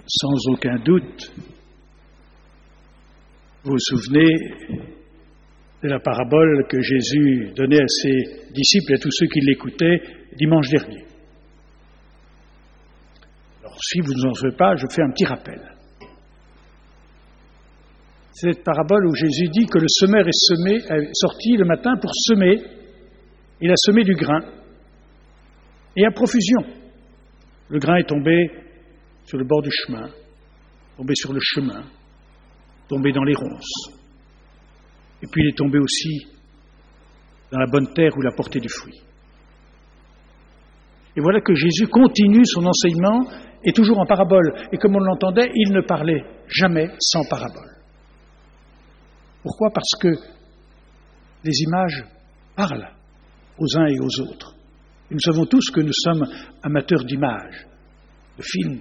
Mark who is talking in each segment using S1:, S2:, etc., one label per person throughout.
S1: sans aucun doute, vous vous souvenez de la parabole que Jésus donnait à ses disciples et à tous ceux qui l'écoutaient dimanche dernier. Alors, si vous ne en savez pas, je fais un petit rappel. C'est cette parabole où Jésus dit que le semeur est sorti le matin pour semer. Il a semé du grain. Et à profusion. Le grain est tombé sur le bord du chemin, tombé sur le chemin, tombé dans les ronces. Et puis il est tombé aussi dans la bonne terre où il a porté du fruit. Et voilà que Jésus continue son enseignement, et toujours en parabole. Et comme on l'entendait, il ne parlait jamais sans parabole. Pourquoi ? Parce que les images parlent aux uns et aux autres. Et nous savons tous que nous sommes amateurs d'images, de films.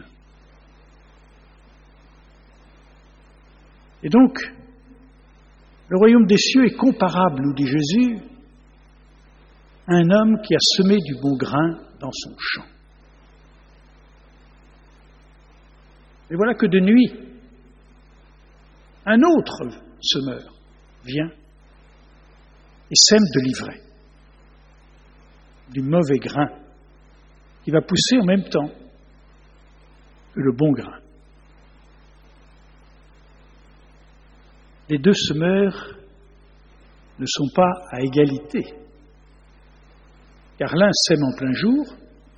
S1: Et donc, le royaume des cieux est comparable, nous dit Jésus, à un homme qui a semé du bon grain dans son champ. Et voilà que de nuit, un autre semeur vient et sème de l'ivraie, du mauvais grain, qui va pousser en même temps que le bon grain. Les deux semeurs ne sont pas à égalité, car l'un sème en plein jour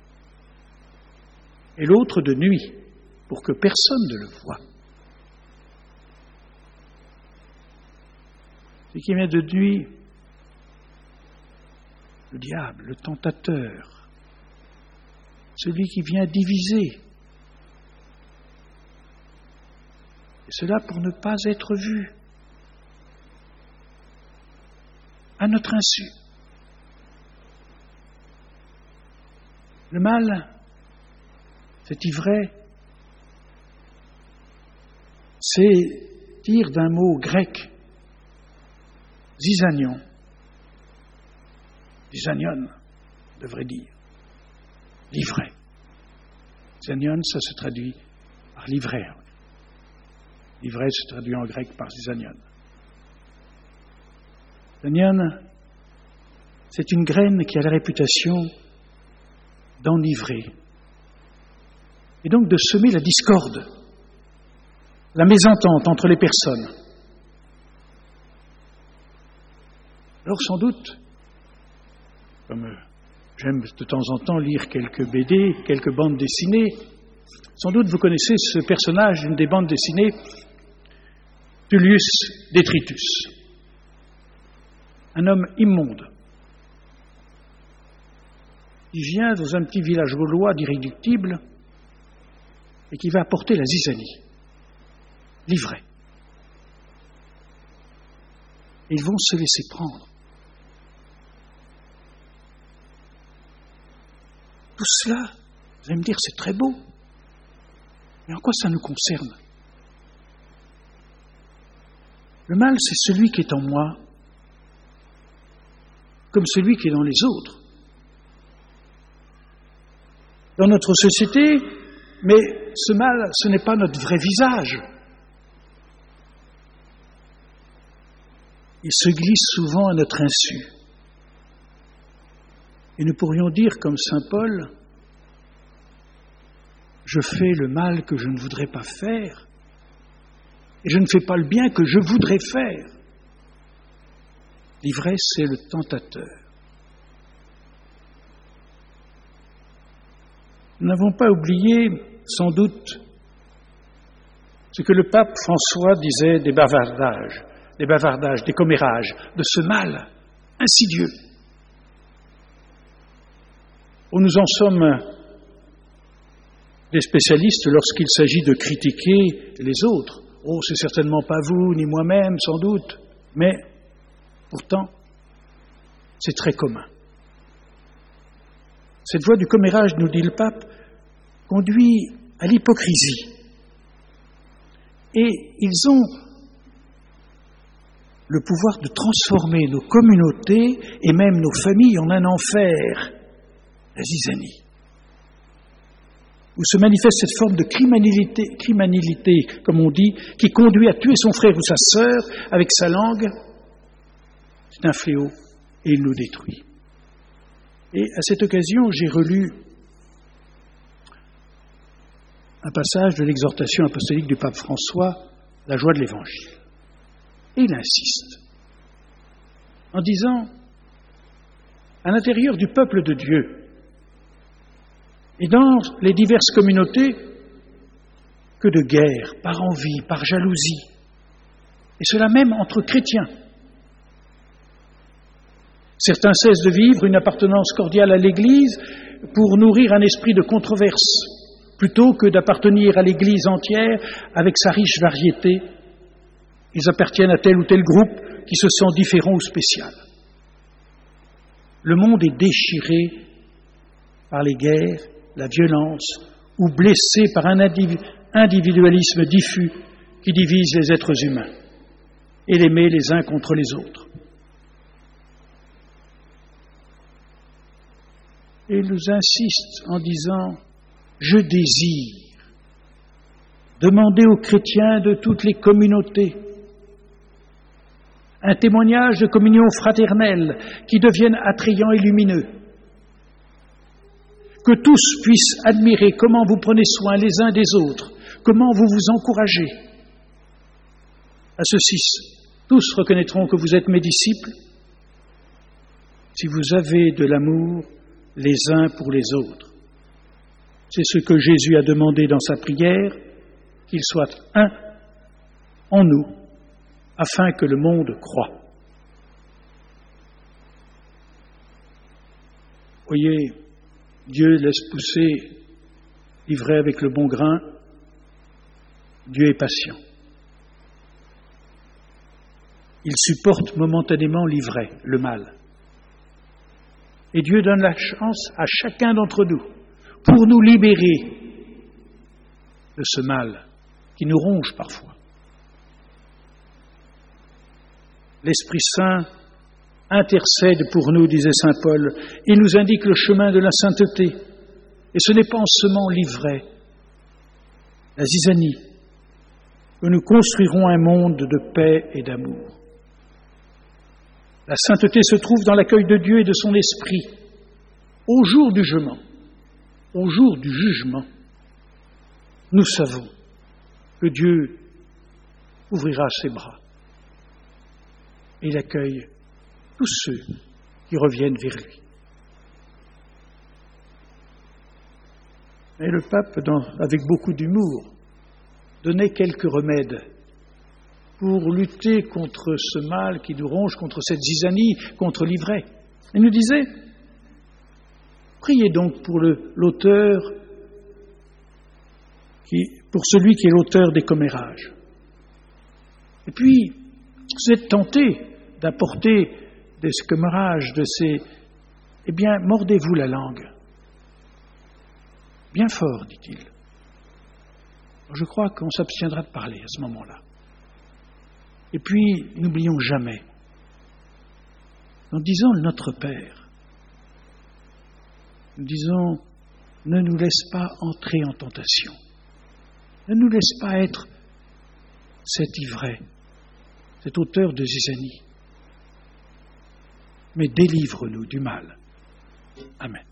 S1: et l'autre de nuit, pour que personne ne le voie. Ce qui vient de nuit, le diable, le tentateur, celui qui vient diviser. Et cela pour ne pas être vu, à notre insu. Le mal, cette ivraie, c'est dire d'un mot grec, zizanion. Zizanion, devrait dire. L'ivraie. Zizanion, ça se traduit par l'ivraie. L'ivraie se traduit en grec par zizanion. Zizanion, c'est une graine qui a la réputation d'enivrer. Et donc de semer la discorde, la mésentente entre les personnes. Alors sans doute, comme j'aime de temps en temps lire quelques BD, quelques bandes dessinées, sans doute vous connaissez ce personnage d'une des bandes dessinées, Tullius Detritus, un homme immonde. Il vient dans un petit village gaulois d'irréductible et qui va apporter la zizanie, l'ivraie. Ils vont se laisser prendre. Tout cela, vous allez me dire, c'est très beau. Mais en quoi ça nous concerne ? Le mal, c'est celui qui est en moi, comme celui qui est dans les autres. Dans notre société, mais ce mal, ce n'est pas notre vrai visage. Il se glisse souvent à notre insu. Et nous pourrions dire, comme saint Paul, je fais le mal que je ne voudrais pas faire, et je ne fais pas le bien que je voudrais faire. L'ivresse, c'est le tentateur. Nous n'avons pas oublié, sans doute, ce que le pape François disait des bavardages, des commérages, de ce mal insidieux. Oh, nous en sommes des spécialistes lorsqu'il s'agit de critiquer les autres. Oh, c'est certainement pas vous, ni moi-même, sans doute, mais pourtant, c'est très commun. Cette voie du commérage, nous dit le pape, conduit à l'hypocrisie. Et ils ont le pouvoir de transformer nos communautés et même nos familles en un enfer, la zizanie. où se manifeste cette forme de criminalité, comme on dit, qui conduit à tuer son frère ou sa sœur avec sa langue, c'est un fléau et il nous détruit. Et à cette occasion, j'ai relu un passage de l'exhortation apostolique du pape François, La joie de l'Évangile. Et il insiste en disant, à l'intérieur du peuple de Dieu et dans les diverses communautés, que de guerre, par envie, par jalousie, et cela même entre chrétiens. Certains cessent de vivre une appartenance cordiale à l'Église pour nourrir un esprit de controverse, plutôt que d'appartenir à l'Église entière avec sa riche variété. Ils appartiennent à tel ou tel groupe qui se sent différent ou spécial. Le monde est déchiré par les guerres, la violence, ou blessé par un individualisme diffus qui divise les êtres humains et les met les uns contre les autres. Et il nous insiste en disant « Je désire demander aux chrétiens de toutes les communautés un témoignage de communion fraternelle qui devienne attrayant et lumineux. Que tous puissent admirer comment vous prenez soin les uns des autres, comment vous vous encouragez. À ceci, tous reconnaîtront que vous êtes mes disciples si vous avez de l'amour les uns pour les autres. C'est ce que Jésus a demandé dans sa prière, qu'il soit un en nous, afin que le monde croie. Voyez, Dieu laisse pousser l'ivraie avec le bon grain. Dieu est patient. Il supporte momentanément l'ivraie, le mal. Et Dieu donne la chance à chacun d'entre nous pour nous libérer de ce mal qui nous ronge parfois. L'Esprit Saint intercède pour nous, disait saint Paul. Il nous indique le chemin de la sainteté. Et ce n'est pas en semant l'ivraie, la zizanie, que nous construirons un monde de paix et d'amour. La sainteté se trouve dans l'accueil de Dieu et de son Esprit. Au jour du jugement, nous savons que Dieu ouvrira ses bras et il accueille tous ceux qui reviennent vers lui. Mais le pape, avec beaucoup d'humour, donnait quelques remèdes pour lutter contre ce mal qui nous ronge, contre cette zizanie, contre l'ivraie. Il nous disait, priez donc pour l'auteur, pour celui qui est l'auteur des commérages. Et puis, vous êtes tenté d'apporter des commérages, eh bien, mordez-vous la langue. Bien fort, dit-il. Je crois qu'on s'abstiendra de parler à ce moment-là. Et puis, n'oublions jamais, en disant Notre Père, nous disons, ne nous laisse pas entrer en tentation. Ne nous laisse pas être cet ivraie, cet auteur de zizanie. Mais délivre-nous du mal. Amen.